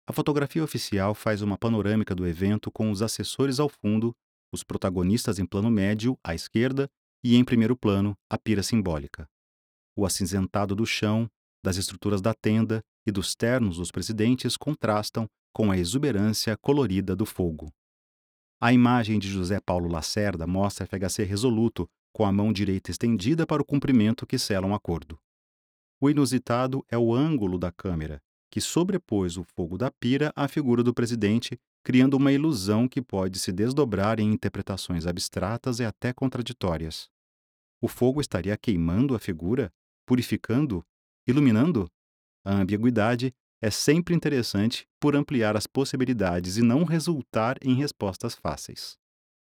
A fotografia oficial faz uma panorâmica do evento com os assessores ao fundo, os protagonistas em plano médio, à esquerda, e em primeiro plano, a pira simbólica. O acinzentado do chão, das estruturas da tenda e dos ternos dos presidentes contrastam com a exuberância colorida do fogo. A imagem de José Paulo Lacerda mostra FHC resoluto, com a mão direita estendida para o cumprimento que sela um acordo. O inusitado é o ângulo da câmera, que sobrepôs o fogo da pira à figura do presidente, criando uma ilusão que pode se desdobrar em interpretações abstratas e até contraditórias. O fogo estaria queimando a figura? Purificando? Iluminando? A ambiguidade é sempre interessante por ampliar as possibilidades e não resultar em respostas fáceis.